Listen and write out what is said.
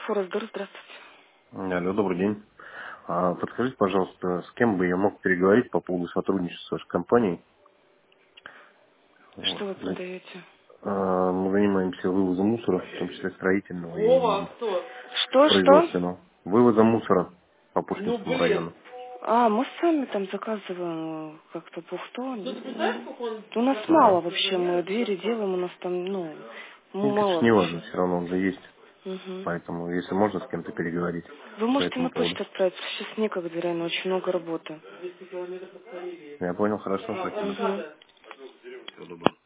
Форестдор, здравствуйте. Алло, добрый день. Подскажите, пожалуйста, с кем бы я мог переговорить по поводу сотрудничества с вашей компанией? Вот. Что вы продаете? Мы занимаемся вывозом мусора, в том числе строительного и Что? производственного. Вывозом мусора по Ну, Пушкинскому блин. району. А, мы сами там заказываем как-то пухто. Ну, ты представляешь, сколько он У нас мало Ага. вообще, мы двери делаем, у нас там, Ну, это ж мало не вообще. важно, все равно он же есть. Мгм. Поэтому, если можно с кем-то переговорить Вы по можете этому на поводу. почту отправить, сейчас некогда, реально очень много работы. 200 километров от Карелии. Я понял, хорошо, А, спасибо. Мгм. Всего доброго.